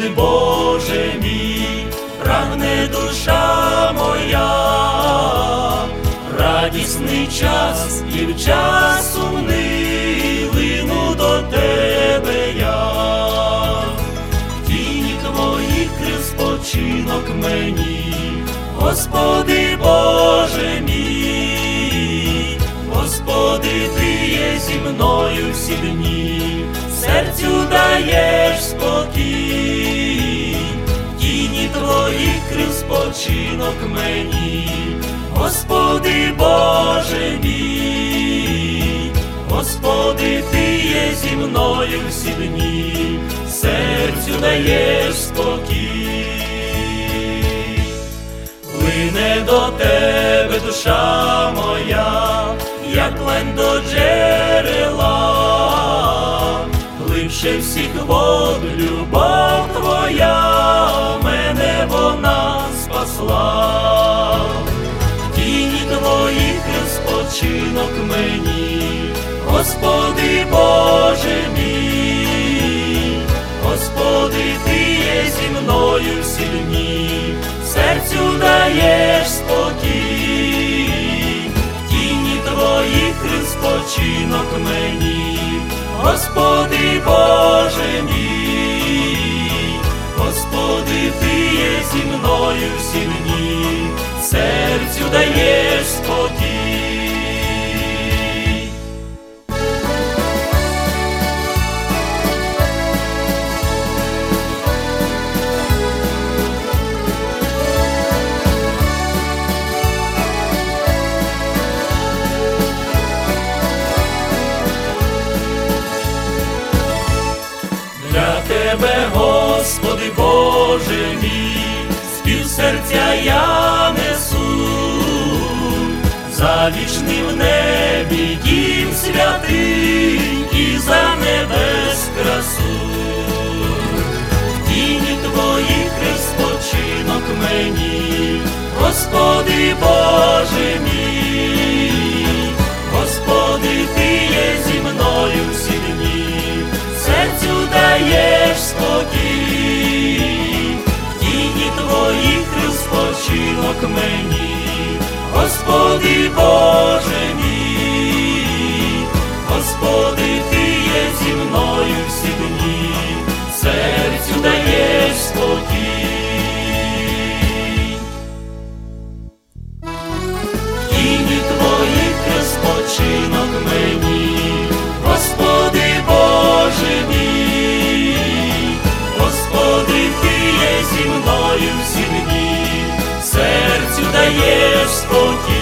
Господи Боже мій, прагне душа моя, радісний час і в час сумний лину до Тебе я. В тіні Твоїх крил спочинок мені, Господи Боже мій, Господи, Ти є зі мною всі дні, серцю даєш спокій. В тіні Твоїх крил спочинок мені, Господи Боже мій, Господи, Ти є зі мною всі дні, серцю даєш спокій. Лине до Тебе душа моя, як лань до джерела, глибше всіх вод любов Твоя, мене вона спасла. В тіні Твоїх крил спочинок мені, Господи Боже мій, Господи, Ти є зі мною всі дні, серцю даєш спокій. В тіні Твоїх крил спочинок мені, Господи Боже мій, Господи, Ти є зі мною всі дні, серцю даєш спокій. Для Тебе, Господи Боже мій, спів серця я несу, за вічний в небі дім святий і за небес красу. В тіні Твоїх крил спочинок мені, Господи Боже мій, Господи, Ти є зі мною всі дні, серцю даєш спокій. В тіні Твоїх крил спочинок мені, Господи Боже мій, Господи, Ти є зі мною всі дні, серцю даєш спокій. В тіні Твоїх крил спочинок мені, Господи Боже мій, Господи, Ти є зі мною всі дні, серцю даєш спокій.